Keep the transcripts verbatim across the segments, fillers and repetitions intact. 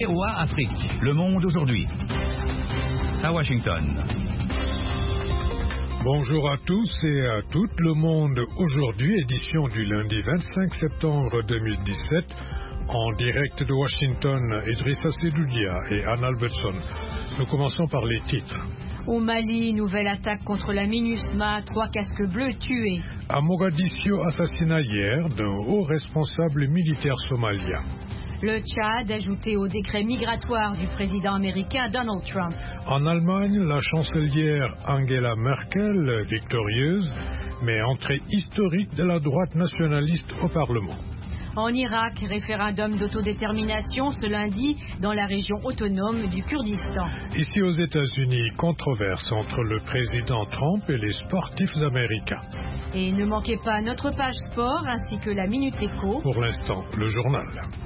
V O A Afrique, le monde aujourd'hui. À Washington. Bonjour à tous et à toutes, le monde aujourd'hui, édition du lundi vingt-cinq septembre deux mille dix-sept, en direct de Washington, Idrissa Sedoudia et Anne Albertson. Nous commençons par les titres. Au Mali, nouvelle attaque contre la MINUSMA, trois casques bleus tués. À Mogadiscio, assassinat hier d'un haut responsable militaire somalien. Le Tchad ajouté au décret migratoire du président américain Donald Trump. En Allemagne, la chancelière Angela Merkel victorieuse, mais entrée historique de la droite nationaliste au Parlement. En Irak, référendum d'autodétermination ce lundi dans la région autonome du Kurdistan. Ici aux États-Unis, controverse entre le président Trump et les sportifs américains. Et ne manquez pas notre page sport ainsi que la Minute Éco. Pour l'instant, le journal.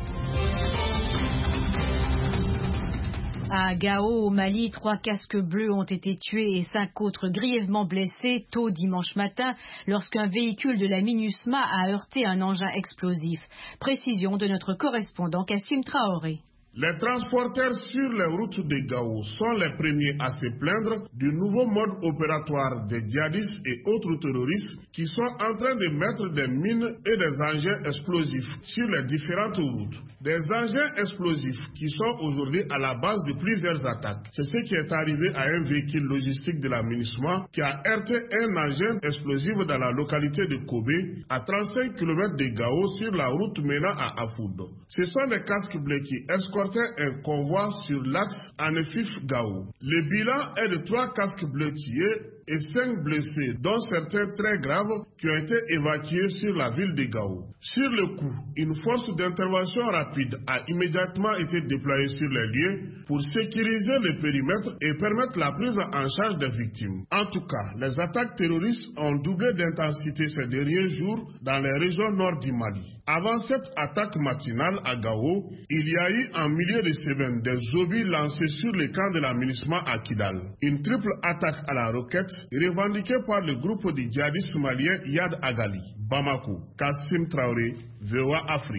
À Gao, au Mali, trois casques bleus ont été tués et cinq autres grièvement blessés tôt dimanche matin lorsqu'un véhicule de la MINUSMA a heurté un engin explosif. Précision de notre correspondant Kassim Traoré. Les transporteurs sur les routes de Gao sont les premiers à se plaindre du nouveau mode opératoire des djihadistes et autres terroristes qui sont en train de mettre des mines et des engins explosifs sur les différentes routes. Des engins explosifs qui sont aujourd'hui à la base de plusieurs attaques. C'est ce qui est arrivé à un véhicule logistique de la MINUSMA qui a heurté un engin explosif dans la localité de Kobe, à trente-cinq kilomètres de Gao sur la route menant à Afoud. Ce sont des casques bleus qui escortent un convoi sur l'axe Anefif-Gao. Le bilan est de trois casques bleus tués et cinq blessés, dont certains très graves, qui ont été évacués sur la ville de Gao. Sur le coup, une force d'intervention rapide a immédiatement été déployée sur les lieux pour sécuriser le périmètre et permettre la prise en charge des victimes. En tout cas, les attaques terroristes ont doublé d'intensité ces derniers jours dans les régions nord du Mali. Avant cette attaque matinale à Gao, il y a eu en milieu de semaine des obus lancés sur le camp de la MINUSMA à Kidal. Une triple attaque à la roquette revendiquée par le groupe de djihadistes somaliens Yad Agali. Bamako, Kassim Traoré, V O A Afrique.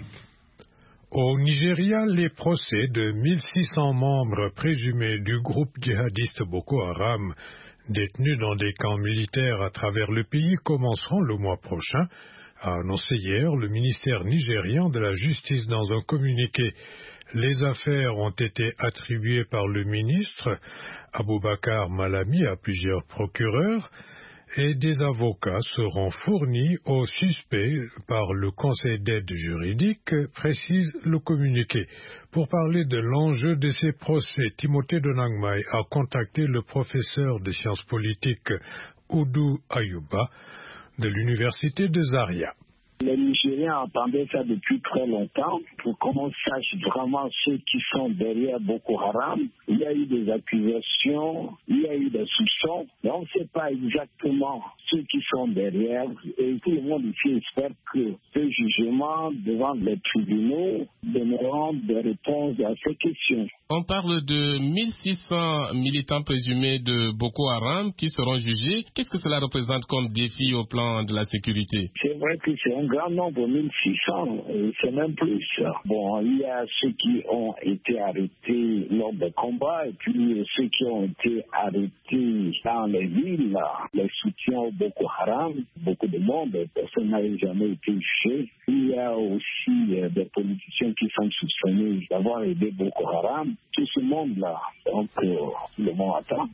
Au Nigeria, les procès de mille six cents membres présumés du groupe djihadiste Boko Haram détenus dans des camps militaires à travers le pays commenceront le mois prochain, a annoncé hier le ministère nigérian de la Justice dans un communiqué. Les affaires ont été attribuées par le ministre Aboubakar Malami à plusieurs procureurs et des avocats seront fournis aux suspects par le Conseil d'aide juridique, précise le communiqué. Pour parler de l'enjeu de ces procès, Timothée Donangmai a contacté le professeur de sciences politiques Oudou Ayouba de l'université de Zaria. Les Nigériens attendaient ça depuis très longtemps pour qu'on sache vraiment ceux qui sont derrière Boko Haram. Il y a eu des accusations, il y a eu des soupçons, mais on ne sait pas exactement ceux qui sont derrière. Et tout le monde ici espère que ce jugement devant les tribunaux donneront des réponses à ces questions. On parle de mille six cents militants présumés de Boko Haram qui seront jugés. Qu'est-ce que cela représente comme défi au plan de la sécurité? C'est vrai que c'est un grand nombre, mille six cents, c'est même plus. Bon, il y a ceux qui ont été arrêtés lors des combats et puis ceux qui ont été arrêtés dans les villes, les soutiens au Boko Haram. Beaucoup de monde, personne n'avait jamais été jugé. Il y a aussi des politiciens qui sont soupçonnés d'avoir aidé Boko Haram. Tout ce monde-là, donc euh, le monde attend.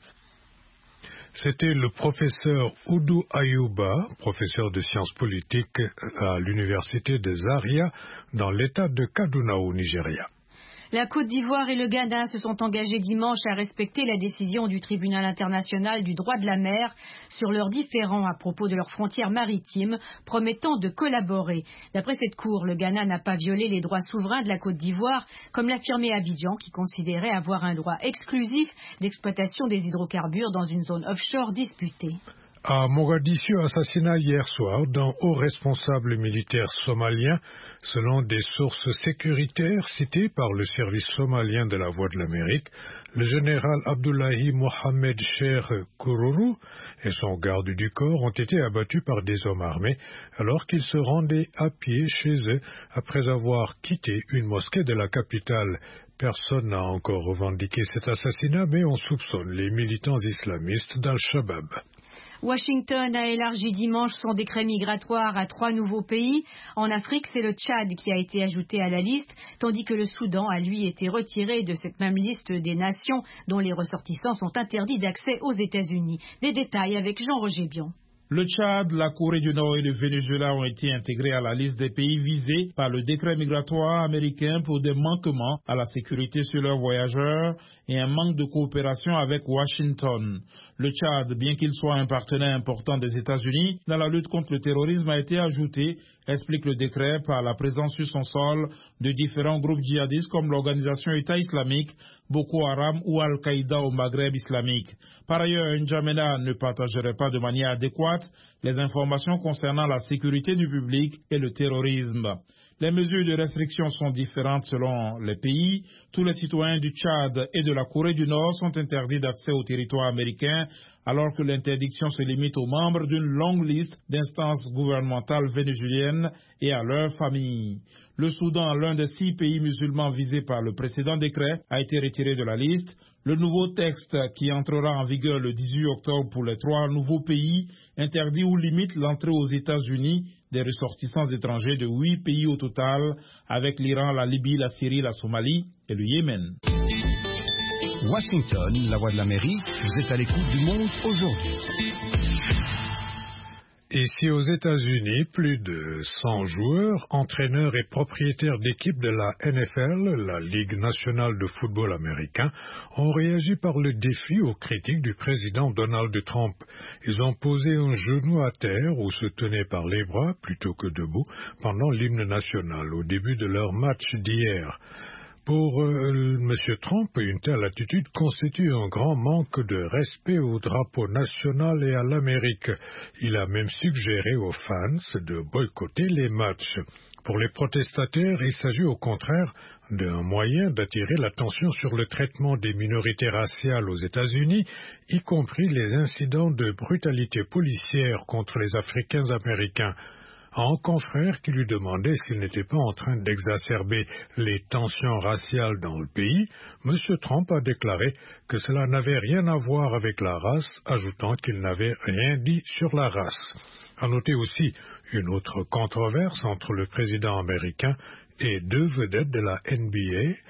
C'était le professeur Oudou Ayouba, professeur de sciences politiques à l'université de Zaria, dans l'état de Kaduna au Nigeria. La Côte d'Ivoire et le Ghana se sont engagés dimanche à respecter la décision du tribunal international du droit de la mer sur leurs différends à propos de leurs frontières maritimes, promettant de collaborer. D'après cette cour, le Ghana n'a pas violé les droits souverains de la Côte d'Ivoire, comme l'affirmait Abidjan, qui considérait avoir un droit exclusif d'exploitation des hydrocarbures dans une zone offshore disputée. À Mogadiscio, assassinat hier soir d'un haut responsable militaire somalien, selon des sources sécuritaires citées par le service somalien de la Voix de l'Amérique. Le général Abdullahi Mohamed Cher Kourourou et son garde du corps ont été abattus par des hommes armés alors qu'ils se rendaient à pied chez eux après avoir quitté une mosquée de la capitale personne n'a encore revendiqué cet assassinat, mais on soupçonne les militants islamistes d'Al-Shabaab. Washington a élargi dimanche son décret migratoire à trois nouveaux pays. En Afrique, c'est le Tchad qui a été ajouté à la liste, tandis que le Soudan a lui été retiré de cette même liste des nations dont les ressortissants sont interdits d'accès aux États-Unis. Des détails avec Jean-Roger Bion. Le Tchad, la Corée du Nord et le Venezuela ont été intégrés à la liste des pays visés par le décret migratoire américain pour des manquements à la sécurité sur leurs voyageurs et un manque de coopération avec Washington. Le Tchad, bien qu'il soit un partenaire important des États-Unis dans la lutte contre le terrorisme, a été ajouté, explique le décret, par la présence sur son sol de différents groupes djihadistes comme l'organisation État islamique, Boko Haram ou Al-Qaïda au Maghreb islamique. Par ailleurs, N'Djamena ne partagerait pas de manière adéquate les informations concernant la sécurité du public et le terrorisme. Les mesures de restriction sont différentes selon les pays. Tous les citoyens du Tchad et de la Corée du Nord sont interdits d'accès au territoire américain, alors que l'interdiction se limite aux membres d'une longue liste d'instances gouvernementales vénézuéliennes et à leurs familles. Le Soudan, l'un des six pays musulmans visés par le précédent décret, a été retiré de la liste. Le nouveau texte, qui entrera en vigueur le dix-huit octobre pour les trois nouveaux pays, interdit ou limite l'entrée aux États-Unis des ressortissants étrangers de huit pays au total, avec l'Iran, la Libye, la Syrie, la Somalie et le Yémen. Washington, la voix de l'Amérique, vous êtes à l'écoute du monde aujourd'hui. Ici aux États-Unis, plus de cent joueurs, entraîneurs et propriétaires d'équipes de la N F L, la Ligue nationale de football américain, ont réagi par le défi aux critiques du président Donald Trump. Ils ont posé un genou à terre ou se tenaient par les bras plutôt que debout pendant l'hymne national au début de leur match d'hier. Pour euh, M. Trump, une telle attitude constitue un grand manque de respect au drapeau national et à l'Amérique. Il a même suggéré aux fans de boycotter les matchs. Pour les protestataires, il s'agit au contraire d'un moyen d'attirer l'attention sur le traitement des minorités raciales aux États-Unis, y compris les incidents de brutalité policière contre les Africains-Américains. À un confrère qui lui demandait s'il n'était pas en train d'exacerber les tensions raciales dans le pays, M. Trump a déclaré que cela n'avait rien à voir avec la race, ajoutant qu'il n'avait rien dit sur la race. À noter aussi une autre controverse entre le président américain et deux vedettes de la N B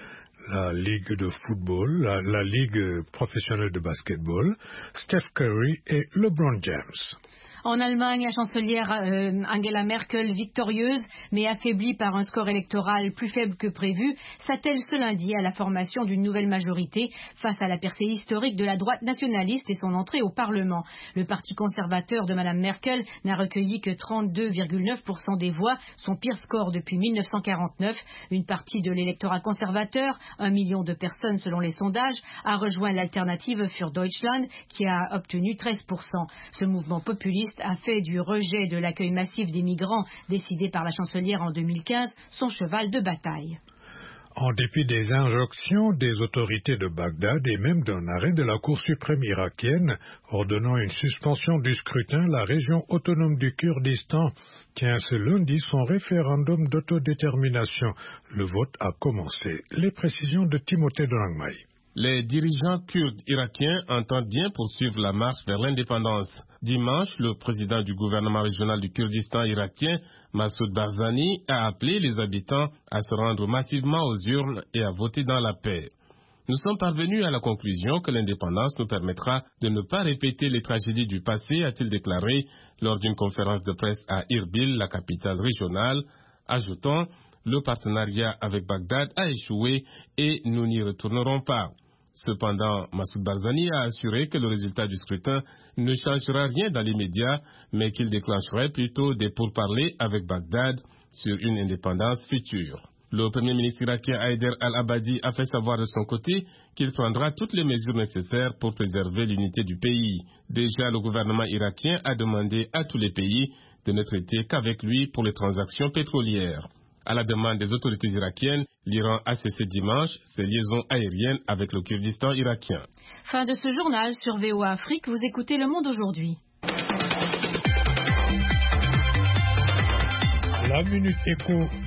A, la Ligue de football, la, la Ligue professionnelle de basketball, Steph Curry et LeBron James. En Allemagne, la chancelière euh, Angela Merkel, victorieuse mais affaiblie par un score électoral plus faible que prévu, s'attelle ce lundi à la formation d'une nouvelle majorité face à la percée historique de la droite nationaliste et son entrée au Parlement. Le parti conservateur de Mme Merkel n'a recueilli que trente-deux virgule neuf pour cent des voix, son pire score depuis mille neuf cent quarante-neuf. Une partie de l'électorat conservateur, un million de personnes selon les sondages, a rejoint l'alternative für Deutschland qui a obtenu treize pour cent. Ce mouvement populiste a fait du rejet de l'accueil massif des migrants décidé par la chancelière en deux mille quinze son cheval de bataille. En dépit des injonctions des autorités de Bagdad et même d'un arrêt de la Cour suprême irakienne ordonnant une suspension du scrutin, la région autonome du Kurdistan tient ce lundi son référendum d'autodétermination. Le vote a commencé. Les précisions de Timothée Drangmay. Les dirigeants kurdes irakiens entendent bien poursuivre la marche vers l'indépendance. Dimanche, le président du gouvernement régional du Kurdistan irakien, Massoud Barzani, a appelé les habitants à se rendre massivement aux urnes et à voter dans la paix. Nous sommes parvenus à la conclusion que l'indépendance nous permettra de ne pas répéter les tragédies du passé, a-t-il déclaré lors d'une conférence de presse à Irbil, la capitale régionale, ajoutant « Le partenariat avec Bagdad a échoué et nous n'y retournerons pas ». Cependant, Massoud Barzani a assuré que le résultat du scrutin ne changera rien dans l'immédiat, mais qu'il déclencherait plutôt des pourparlers avec Bagdad sur une indépendance future. Le premier ministre irakien Haider al-Abadi a fait savoir de son côté qu'il prendra toutes les mesures nécessaires pour préserver l'unité du pays. Déjà, le gouvernement irakien a demandé à tous les pays de ne traiter qu'avec lui pour les transactions pétrolières. À la demande des autorités irakiennes, l'Iran a cessé dimanche ses liaisons aériennes avec le Kurdistan irakien. Fin de ce journal sur V O A Afrique, vous écoutez Le Monde aujourd'hui. La Minute Éco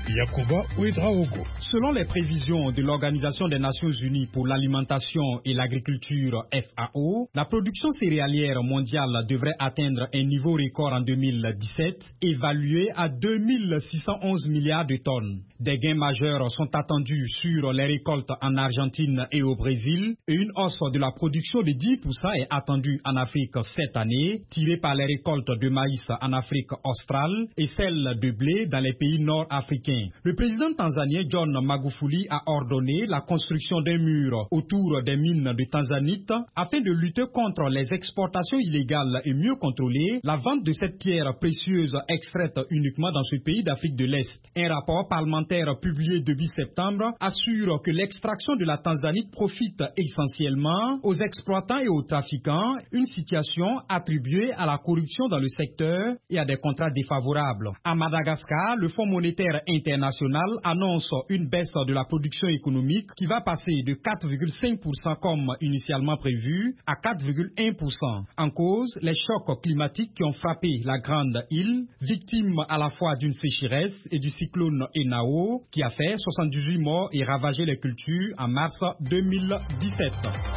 Yacouba Ouedraogo. Selon les prévisions de l'Organisation des Nations Unies pour l'alimentation et l'agriculture F A O, la production céréalière mondiale devrait atteindre un niveau record en deux mille dix-sept, évalué à deux mille six cent onze milliards de tonnes. Des gains majeurs sont attendus sur les récoltes en Argentine et au Brésil, et une hausse de la production de dix pour cent est attendue en Afrique cette année, tirée par les récoltes de maïs en Afrique australe et celle de blé dans les pays nord-africains. Le président tanzanien John Magufuli a ordonné la construction d'un mur autour des mines de Tanzanite afin de lutter contre les exportations illégales et mieux contrôler la vente de cette pierre précieuse extraite uniquement dans ce pays d'Afrique de l'Est. Un rapport parlementaire publié début septembre assure que l'extraction de la Tanzanite profite essentiellement aux exploitants et aux trafiquants, une situation attribuée à la corruption dans le secteur et à des contrats défavorables. À Madagascar, le Fonds monétaire international annonce une baisse de la production économique qui va passer de quatre virgule cinq pour cent comme initialement prévu à quatre virgule un pour cent. En cause, les chocs climatiques qui ont frappé la grande île, victime à la fois d'une sécheresse et du cyclone Enao qui a fait soixante-dix-huit morts et ravagé les cultures en mars deux mille dix-sept.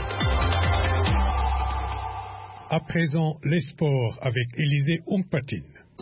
À présent, les sports avec Élisée Ongpatine.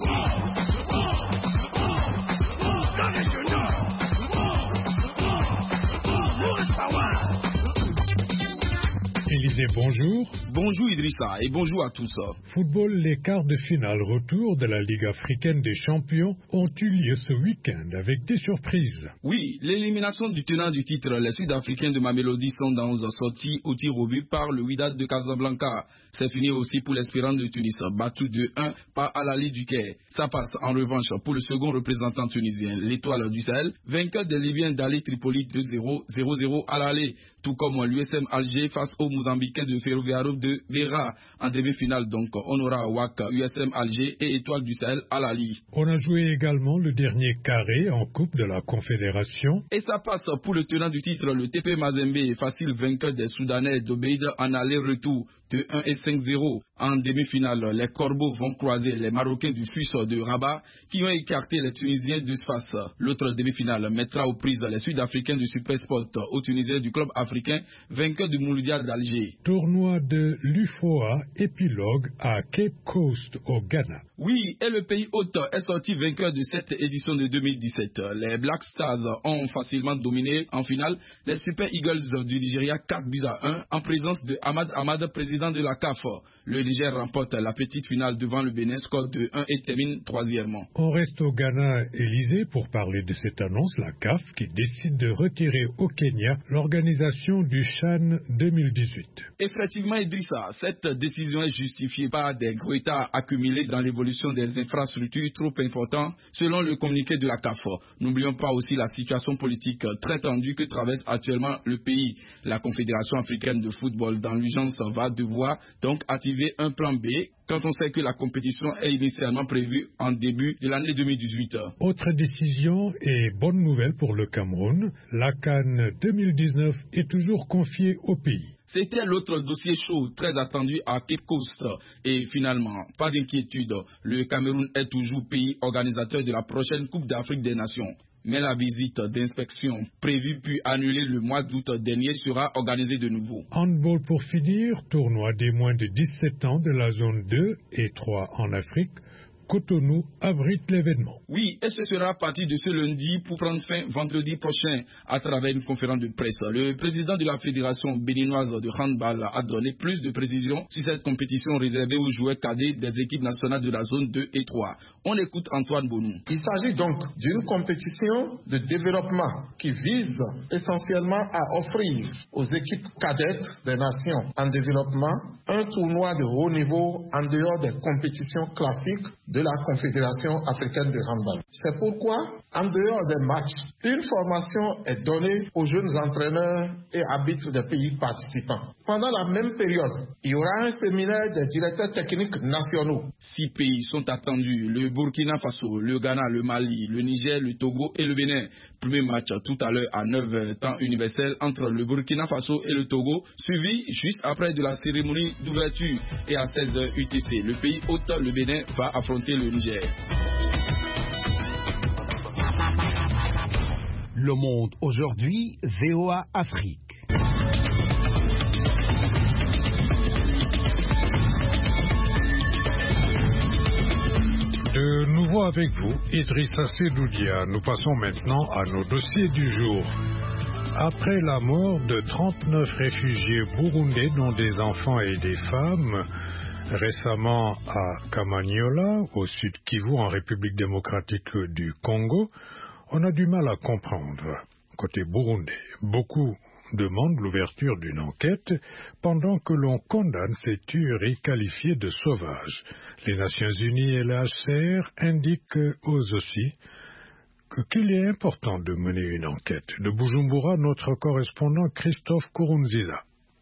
Élisée, bonjour. Bonjour Idrissa et bonjour à tous. Football, les quarts de finale retour de la Ligue africaine des champions ont eu lieu ce week-end avec des surprises. Oui, l'élimination du tenant du titre, les Sud-Africains de Mamelodi Sundowns sortis au tir au but par le Wydad de Casablanca. C'est fini aussi pour l'Espérance de Tunis, battu deux un par Al Ahly du Caire. Ça passe en revanche pour le second représentant tunisien, l'Étoile du Sahel, vainqueur des Libyens d'Ali Tripoli deux zéro, zéro zéro à l'aller, tout comme l'U S M Alger face aux Mozambicains de Ferroviario de Beira. En demi-finale donc, on aura Wak, U S M Alger et Étoile du Sahel à l'aller. On a joué également le dernier carré en Coupe de la Confédération. Et ça passe pour le tenant du titre, le T P Mazembe, facile vainqueur des Soudanais d'Obeid en aller-retour de un et cinq zéro. En demi-finale, les Corbeaux vont croiser les Marocains du F U S de Rabat qui ont écarté les Tunisiens de Sfax. L'autre demi-finale mettra aux prises les Sud-Africains du Supersport aux Tunisiens du club africain vainqueur du Mouloudia d'Alger. Tournoi de l'U F O A épilogue à Cape Coast au Ghana. Oui, et le pays hôte est sorti vainqueur de cette édition de deux mille dix-sept. Les Black Stars ont facilement dominé en finale les Super Eagles du Nigeria quatre buts à un en présence de Ahmad Ahmad, président de la C A F. Le Niger remporte la petite finale devant le Bénin, score de un et termine troisièmement. On reste au Ghana, Élysée, pour parler de cette annonce, la C A F qui décide de retirer au Kenya l'organisation du CHAN deux mille dix-huit. Effectivement, Idrissa, cette décision est justifiée par des retards accumulés dans l'évolution des infrastructures trop importants, selon le communiqué de la C A F. N'oublions pas aussi la situation politique très tendue que traverse actuellement le pays. La Confédération africaine de football, dans l'urgence, va devoir donc activer un plan B quand on sait que la compétition est initialement prévue en début de l'année deux mille dix-huit. Autre décision et bonne nouvelle pour le Cameroun, la CAN deux mille dix-neuf est toujours confiée au pays. C'était l'autre dossier chaud très attendu à Cape Coast. Et finalement, pas d'inquiétude, le Cameroun est toujours pays organisateur de la prochaine Coupe d'Afrique des Nations. Mais la visite d'inspection prévue puis annulée le mois d'août dernier sera organisée de nouveau. Handball pour finir, tournoi des moins de dix-sept ans de la zone deux et trois en Afrique. Cotonou abrite l'événement. Oui, et ce sera à partir de ce lundi pour prendre fin vendredi prochain à travers une conférence de presse. Le président de la Fédération béninoise de handball a donné plus de précisions sur cette compétition réservée aux joueurs cadets des équipes nationales de la zone deux et trois. On écoute Antoine Bonou. Il s'agit donc d'une compétition de développement qui vise essentiellement à offrir aux équipes cadettes des nations en développement un tournoi de haut niveau en dehors des compétitions classiques de la Confédération africaine de handball. C'est pourquoi, en dehors des matchs, une formation est donnée aux jeunes entraîneurs et arbitres des pays participants. Pendant la même période, il y aura un séminaire des directeurs techniques nationaux. Six pays sont attendus, le Burkina Faso, le Ghana, le Mali, le Niger, le Togo et le Bénin. Premier match tout à l'heure à neuf heures temps universel entre le Burkina Faso et le Togo, suivi juste après de la cérémonie d'ouverture. Et à seize heures U T C, le pays hôte, le Bénin, va affronter le Niger. Le Monde aujourd'hui, V O A Afrique. De nouveau avec vous, Idrissa Sedoudia. Nous passons maintenant à nos dossiers du jour. Après la mort de trente-neuf réfugiés burundais, dont des enfants et des femmes, récemment à Kamanyola, au sud Kivu, en République démocratique du Congo, on a du mal à comprendre. Côté burundais, beaucoup demandent l'ouverture d'une enquête pendant que l'on condamne ces tueries qualifiées de sauvages. Les Nations Unies et la H C R indiquent eux aussi qu'il est important de mener une enquête. De Bujumbura, notre correspondant Christophe Kurunziza.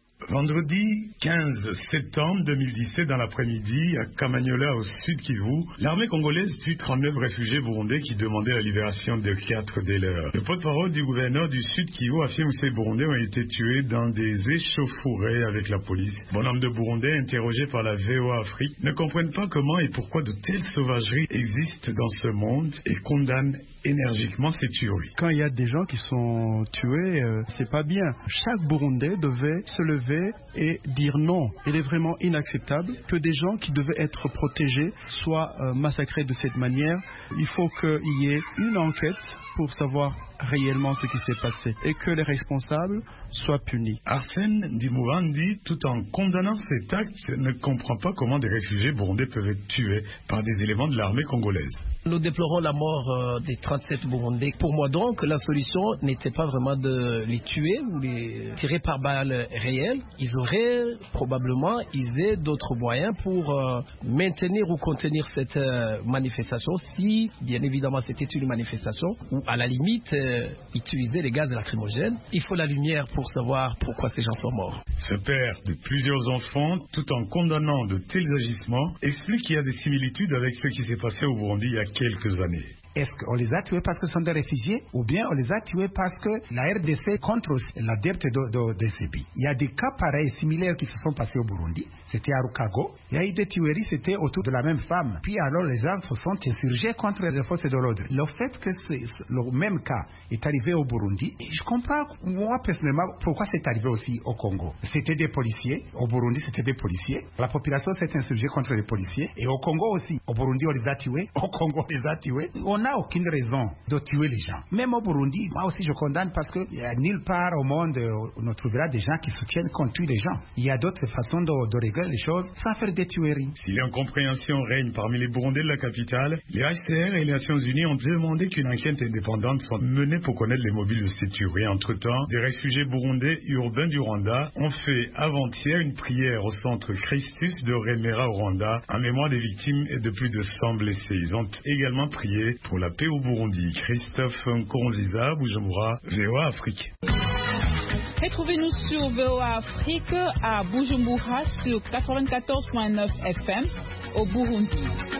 Vendredi quinze septembre deux mille dix-sept, dans l'après-midi, à Kamanyola, au sud Kivu, l'armée congolaise tue trente-neuf réfugiés burundais qui demandaient la libération de quatre des leurs. Le porte-parole du gouverneur du sud Kivu affirme que ces Burundais ont été tués dans des échauffourées avec la police. Bon nombre de Burundais, interrogés par la V O A Afrique, ne comprennent pas comment et pourquoi de telles sauvageries existent dans ce monde et condamnent énergiquement ces tueries. Quand il y a des gens qui sont tués, euh, c'est pas bien. Chaque Burundais devait se lever et dire non. Il est vraiment inacceptable que des gens qui devaient être protégés soient euh, massacrés de cette manière. Il faut qu'il y ait une enquête pour savoir réellement ce qui s'est passé et que les responsables soient punis. Arsène Ndimouandi, tout en condamnant cet acte, ne comprend pas comment des réfugiés burundais peuvent être tués par des éléments de l'armée congolaise. Nous déplorons la mort euh, des trente-sept Burundais. Pour moi donc, la solution n'était pas vraiment de les tuer ou les tirer par balles réelles. Ils auraient probablement usé d'autres moyens pour euh, maintenir ou contenir cette euh, manifestation si, bien évidemment, c'était une manifestation ou à la limite euh, utiliser les gaz lacrymogènes. Il faut la lumière pour savoir pourquoi ces gens sont morts. Ce père de plusieurs enfants, tout en condamnant de tels agissements, explique qu'il y a des similitudes avec ce qui s'est passé au Burundi il y a quelques années. Est-ce qu'on les a tués parce que ce sont des réfugiés ou bien on les a tués parce que la R D C contre la dette de, de, de ces pays? Il y a des cas pareils, similaires qui se sont passés au Burundi. C'était à Rukago. Il y a eu des tueries, c'était autour de la même femme. Puis alors les gens se sont insurgés contre les forces de l'ordre. Le fait que le même cas est arrivé au Burundi, je comprends, moi personnellement, pourquoi c'est arrivé aussi au Congo. C'était des policiers. Au Burundi, c'était des policiers. La population s'est insurgée contre les policiers. Et au Congo aussi. Au Burundi, on les a tués. Au Congo, on les a tués. On n'a aucune raison de tuer les gens. Même au Burundi, moi aussi je condamne parce qu'il n'y a nulle part au monde où on trouvera des gens qui soutiennent qu'on tue les gens. Il y a d'autres façons de, de régler les choses sans faire des tueries. Si l'incompréhension règne parmi les Burundais de la capitale, les H C R et les Nations Unies ont demandé qu'une enquête indépendante soit menée pour connaître les mobiles de ces tueries. Entre-temps, des réfugiés burundais urbains du Rwanda ont fait avant-hier une prière au centre Christus de Remera au Rwanda en mémoire des victimes et de plus de cent blessés. Ils ont également prié pour la paix au Burundi. Christophe Nkurunziza, Bujumbura, V O A Afrique. Retrouvez-nous sur V O A Afrique à Bujumbura sur quatre-vingt-quatorze virgule neuf F M au Burundi.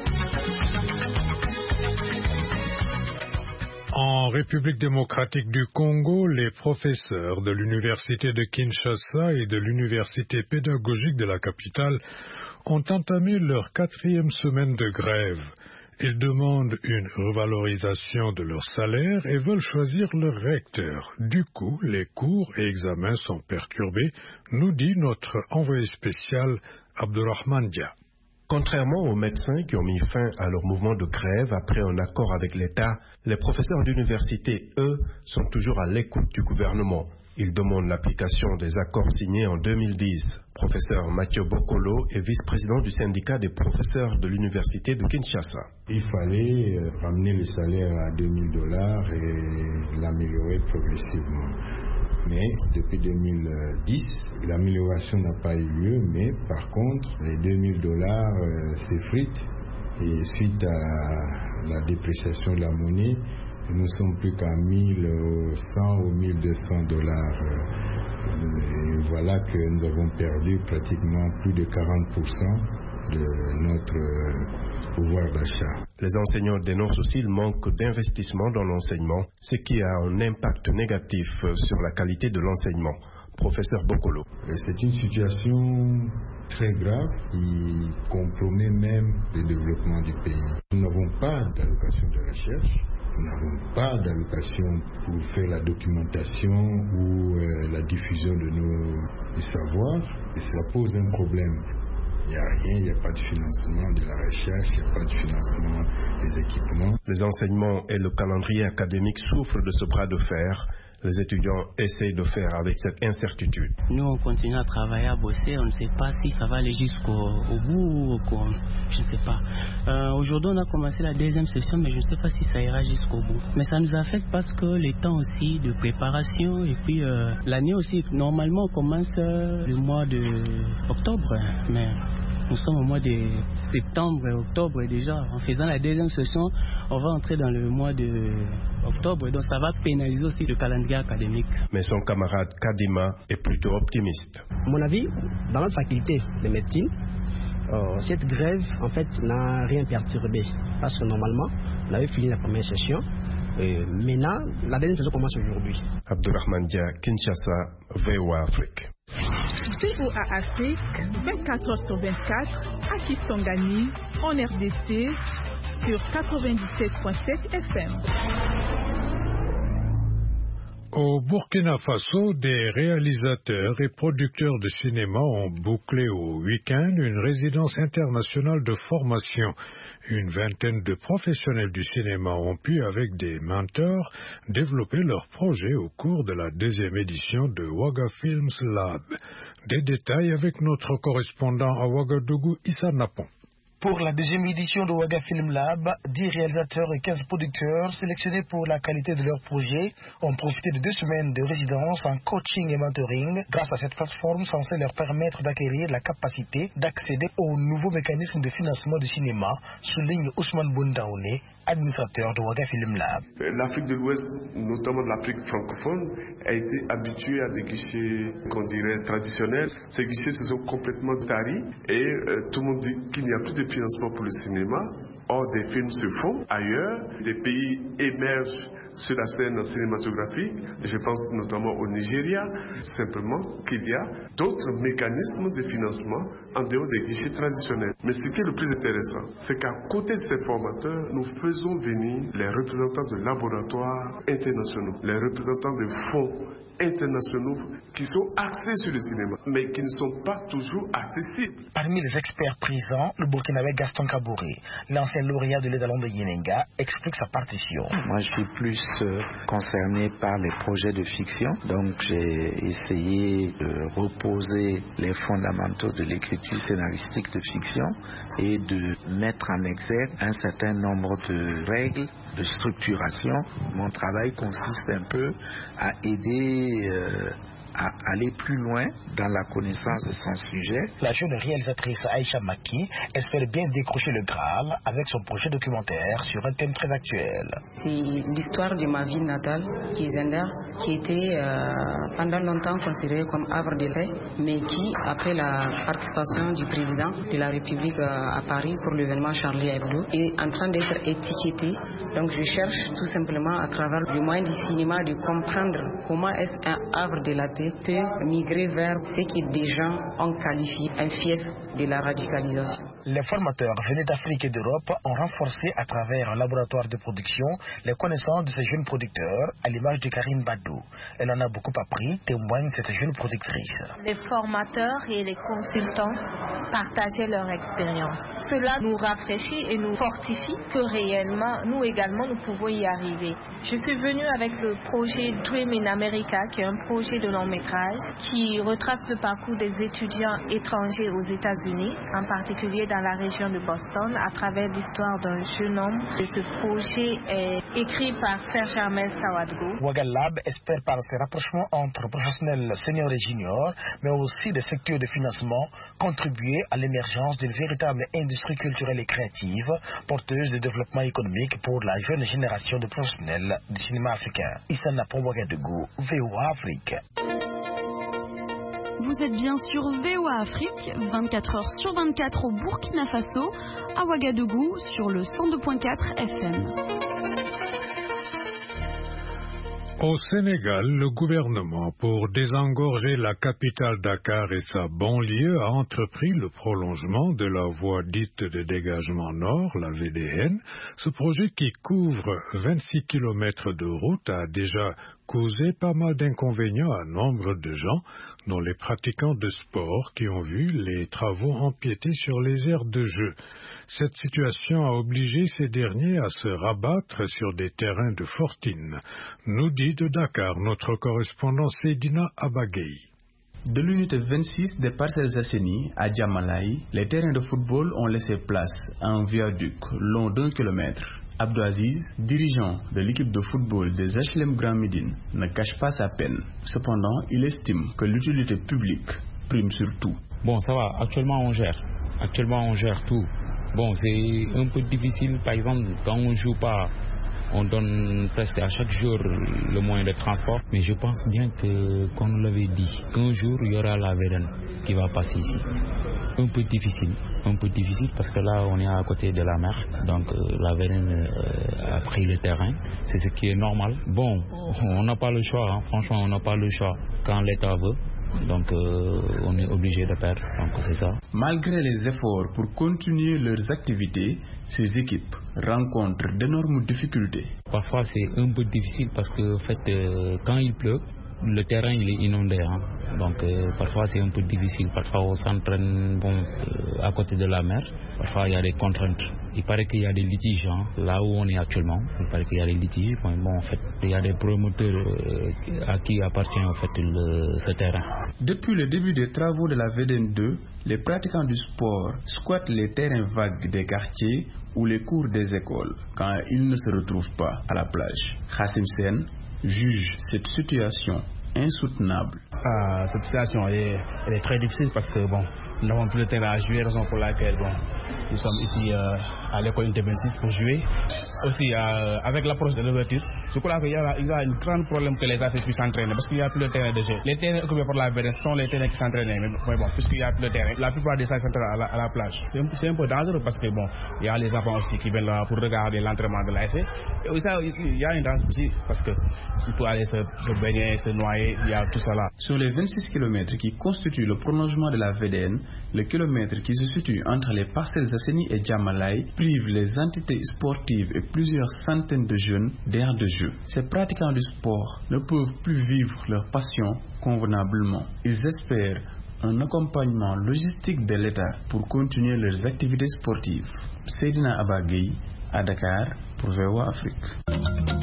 En République démocratique du Congo, les professeurs de l'université de Kinshasa et de l'université pédagogique de la capitale ont entamé leur quatrième semaine de grève. Ils demandent une revalorisation de leur salaire et veulent choisir leur recteur. Du coup, les cours et examens sont perturbés, nous dit notre envoyé spécial Abdurrahman Dia. Contrairement aux médecins qui ont mis fin à leur mouvement de grève après un accord avec l'État, les professeurs d'université, eux, sont toujours à l'écoute du gouvernement. Ils demandent l'application des accords signés en deux mille dix. Professeur Mathieu Bokolo est vice-président du syndicat des professeurs de l'université de Kinshasa. Il fallait ramener le salaire à deux mille dollars et l'améliorer progressivement. Mais depuis deux mille dix, l'amélioration n'a pas eu lieu, mais par contre, les deux mille dollars euh, s'effritent et suite à la dépréciation de la monnaie, nous ne sommes plus qu'à mille cent ou mille deux cents dollars. Et voilà que nous avons perdu pratiquement plus de quarante pour cent de notre pouvoir d'achat. Les enseignants dénoncent aussi le manque d'investissement dans l'enseignement, ce qui a un impact négatif sur la qualité de l'enseignement. Professeur Bokolo. C'est une situation très grave qui compromet même le développement du pays. Nous n'avons pas d'allocation de recherche. Nous n'avons pas d'allocation pour faire la documentation ou euh, la diffusion de nos savoirs et cela pose un problème. Il n'y a rien, il n'y a pas de financement de la recherche, il n'y a pas de financement des équipements. Les enseignements et le calendrier académique souffrent de ce bras de fer. Les étudiants essayent de faire avec cette incertitude. Nous, on continue à travailler, à bosser. On ne sait pas si ça va aller jusqu'au au bout ou quoi. Je ne sais pas. Euh, aujourd'hui, on a commencé la deuxième session, mais je ne sais pas si ça ira jusqu'au bout. Mais ça nous affecte parce que les temps aussi de préparation et puis euh, l'année aussi. Normalement, on commence euh, le mois de octobre, mais nous sommes au mois de septembre et octobre déjà. En faisant la deuxième session, on va entrer dans le mois de octobre. Donc ça va pénaliser aussi le calendrier académique. Mais son camarade Kadima est plutôt optimiste. À mon avis, dans notre faculté de médecine, euh, cette grève en fait n'a rien perturbé. Parce que normalement, on avait fini la première session. Et maintenant, la deuxième session commence aujourd'hui. Abdurrahman Dia, Kinshasa, V O A Afrique. V O A Afrique, vingt-quatre heures sur vingt-quatre, à Kisangani, en R D C, sur quatre-vingt-dix-sept virgule sept F M. Au Burkina Faso, des réalisateurs et producteurs de cinéma ont bouclé au week-end une résidence internationale de formation. Une vingtaine de professionnels du cinéma ont pu, avec des mentors, développer leurs projets au cours de la deuxième édition de Ouaga Films Lab. Des détails avec notre correspondant à Ouagadougou, Issa Napon. Pour la deuxième édition de Ouaga Film Lab, dix réalisateurs et quinze producteurs sélectionnés pour la qualité de leur projet ont profité de deux semaines de résidence en coaching et mentoring grâce à cette plateforme censée leur permettre d'acquérir la capacité d'accéder aux nouveaux mécanismes de financement du cinéma, souligne Ousmane Boundaoune, administrateur de Ouaga Film Lab. L'Afrique de l'Ouest, notamment l'Afrique francophone, a été habituée à des guichets qu'on dirait traditionnels. Ces guichets se sont complètement taris et euh, tout le monde dit qu'il n'y a plus de financement pour le cinéma. Or, des films se font ailleurs, des pays émergent sur la scène cinématographique. Je pense notamment au Nigeria, simplement qu'il y a d'autres mécanismes de financement en dehors des guichets traditionnels. Mais ce qui est le plus intéressant, c'est qu'à côté de ces formateurs, nous faisons venir les représentants de laboratoires internationaux, les représentants de fonds internationaux qui sont axés sur le cinéma, mais qui ne sont pas toujours accessibles. Parmi les experts présents, le Burkinabé Gaston Kabouré, l'ancien lauréat de l'étalon de Yenenga, explique sa partition. Moi, je suis plus euh, concerné par les projets de fiction, donc j'ai essayé de reposer les fondamentaux de l'écriture scénaristique de fiction et de mettre en exergue un certain nombre de règles de structuration. Mon travail consiste un peu à aider Euh, à aller plus loin dans la connaissance de son sujet. La jeune réalisatrice Aïcha Maki espère bien décrocher le Graal avec son projet documentaire sur un thème très actuel. C'est l'histoire de ma ville natale, qui est Zender, qui était euh, pendant longtemps considérée comme havre de paix, mais qui, après la participation du président de la République euh, à Paris pour l'événement Charlie Hebdo, est en train d'être étiquetée. Donc je cherche tout simplement à travers le moyen du cinéma de comprendre comment est-ce qu'un havre de la paix peut migrer vers ce que des gens ont qualifié un fief de la radicalisation. Les formateurs venus d'Afrique et d'Europe ont renforcé à travers un laboratoire de production les connaissances de ces jeunes producteurs, à l'image de Karine Badou. Elle en a beaucoup appris, témoigne cette jeune productrice. Les formateurs et les consultants partageaient leur expérience. Cela nous rafraîchit et nous fortifie que réellement, nous également, nous pouvons y arriver. Je suis venue avec le projet Dream in America, qui est un projet de long métrage qui retrace le parcours des étudiants étrangers aux États-Unis, en particulier dans la région de Boston, à travers l'histoire d'un jeune homme. Et ce projet est écrit par Serge Armel Sawadgo. Ouaga Lab espère par ces rapprochements entre professionnels seniors et juniors, mais aussi des secteurs de financement, contribuer à l'émergence d'une véritable industrie culturelle et créative, porteuse de développement économique pour la jeune génération de professionnels du cinéma africain. Issa Napon, Ouagadougou, V O A Afrique. Vous êtes bien sur V O A Afrique, vingt-quatre heures sur vingt-quatre au Burkina Faso, à Ouagadougou, sur le cent deux virgule quatre F M. Au Sénégal, le gouvernement, pour désengorger la capitale Dakar et sa banlieue, a entrepris le prolongement de la voie dite de dégagement nord, la V D N. Ce projet qui couvre vingt-six kilomètres de route a déjà causé pas mal d'inconvénients à nombre de gens, dont les pratiquants de sport qui ont vu les travaux empiéter sur les aires de jeu. Cette situation a obligé ces derniers à se rabattre sur des terrains de fortune, nous dit de Dakar notre correspondant Seydina Abagay. De l'unité vingt-six des Parcelles Assainies à Djamalaï, les terrains de football ont laissé place à un viaduc long d'un kilomètre. Abdou Aziz, dirigeant de l'équipe de football des H L M Grand Médine, ne cache pas sa peine. Cependant, il estime que l'utilité publique prime sur tout. Bon, ça va, actuellement on gère. Actuellement on gère tout. Bon, c'est un peu difficile, par exemple, quand on ne joue pas, on donne presque à chaque jour le moyen de transport. Mais je pense bien que, comme on l'avait dit, qu'un jour, il y aura la V D N qui va passer ici. Un peu difficile, un peu difficile parce que là, on est à côté de la mer. Donc, euh, la V D N euh, a pris le terrain. C'est ce qui est normal. Bon, on n'a pas le choix, hein. Franchement, on n'a pas le choix quand l'État veut. Donc euh, on est obligé de perdre, donc c'est ça. Malgré les efforts pour continuer leurs activités, ces équipes rencontrent d'énormes difficultés. Parfois c'est un peu difficile parce que en fait, euh, quand il pleut, le terrain il est inondé. Hein. Donc euh, parfois c'est un peu difficile. Parfois on s'entraîne bon, euh, à côté de la mer. Parfois il y a des contraintes. Il paraît qu'il y a des litiges, hein, là où on est actuellement. Il paraît qu'il y a des litiges. Bon, bon en fait, il y a des promoteurs euh, à qui appartient en fait le, ce terrain. Depuis le début des travaux de la V D N deux, les pratiquants du sport squattent les terrains vagues des quartiers ou les cours des écoles quand ils ne se retrouvent pas à la plage. Khassim Sen juge cette situation insoutenable. Ah, cette situation est, elle est très difficile parce que bon, nous n'avons plus le terrain à jouer, raison pour laquelle bon, nous sommes ici euh, à l'école unité vingt-six pour jouer. Aussi, euh, avec l'approche de l'ouverture, je crois qu'il y a, il y a un grand problème que les A C puissent s'entraîner parce qu'il n'y a plus de terrain de jeu. Les terrains occupés par la V D N sont les terrains qui s'entraînent, mais, mais bon, puisqu'il n'y a plus de terrain, la plupart des gens s'entraînent à la, à la plage. C'est un, c'est un peu dangereux parce que bon, il y a les enfants aussi qui viennent là pour regarder l'entraînement de l'A S C. Et aussi, il y a une danse aussi parce que il peut aller se, se baigner, se noyer, il y a tout ça là. Sur les vingt-six kilomètres qui constituent le prolongement de la V D N, le kilomètre qui se situe entre les Parcelles Assainies et Djamalaï prive les entités sportives et plusieurs centaines de jeunes d'aires de jeu. Ces pratiquants du sport ne peuvent plus vivre leur passion convenablement. Ils espèrent un accompagnement logistique de l'État pour continuer leurs activités sportives. Seydina Abagay à Dakar pour V O A Afrique.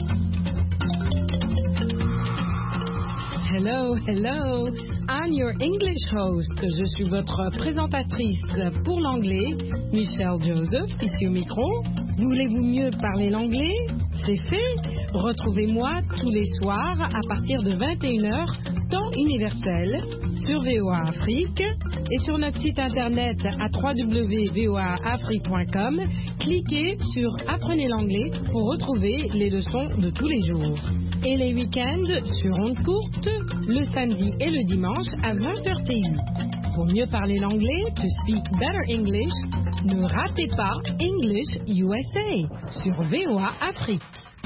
Hello, hello, I'm your English host. Je suis votre présentatrice pour l'anglais, Michelle Joseph, ici au micro. Voulez-vous mieux parler l'anglais? C'est fait. Retrouvez-moi tous les soirs à partir de vingt et une heures, temps universel, sur V O A Afrique et sur notre site internet à w w w point v o a afrique point com. Cliquez sur Apprenez l'anglais pour retrouver les leçons de tous les jours. Et les week-ends sur ondes courtes, le samedi et le dimanche à vingt heures T U. Pour mieux parler l'anglais, to speak better English, ne ratez pas English U S A sur V O A Afrique.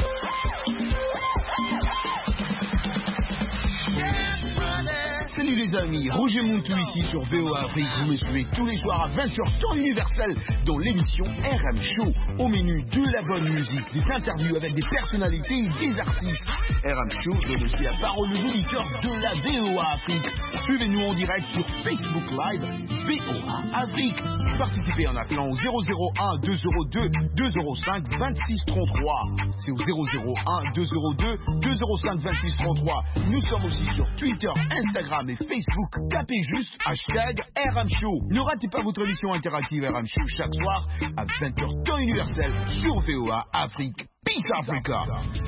Salut les amis, Roger Mountou ici sur V O A Afrique. Vous me suivez tous les soirs à vingt heures temps universel dans l'émission R M Show. Au menu de la bonne musique, des interviews avec des personnalités et des artistes. R M Show donne aussi la parole aux auditeurs de la V O A Afrique. Suivez-nous en direct sur Facebook Live V O A Afrique. Participez en appelant au zéro zéro un deux zéro deux deux zéro cinq vingt-six trente-trois. C'est au zéro zéro un deux zéro deux deux zéro cinq vingt-six trente-trois. Nous sommes aussi sur Twitter, Instagram et Facebook. Tapez juste hashtag R M Show. Ne ratez pas votre émission interactive R M Show chaque soir à vingt heures temps universel sur V O A Afrique. Peace Africa.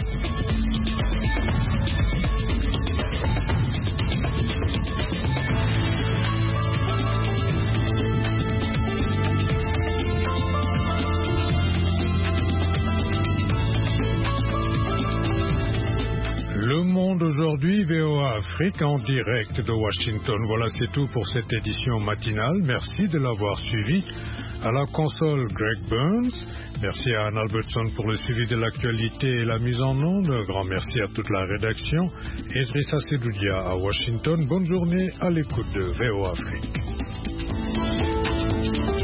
Le Monde aujourd'hui, V O A Afrique en direct de Washington. Voilà, c'est tout pour cette édition matinale. Merci de l'avoir suivi. À la console, Greg Burns. Merci à Anne Albertson pour le suivi de l'actualité et la mise en onde. Grand merci à toute la rédaction. Idrissa Sedoudia à Washington. Bonne journée à l'écoute de V O Afrique.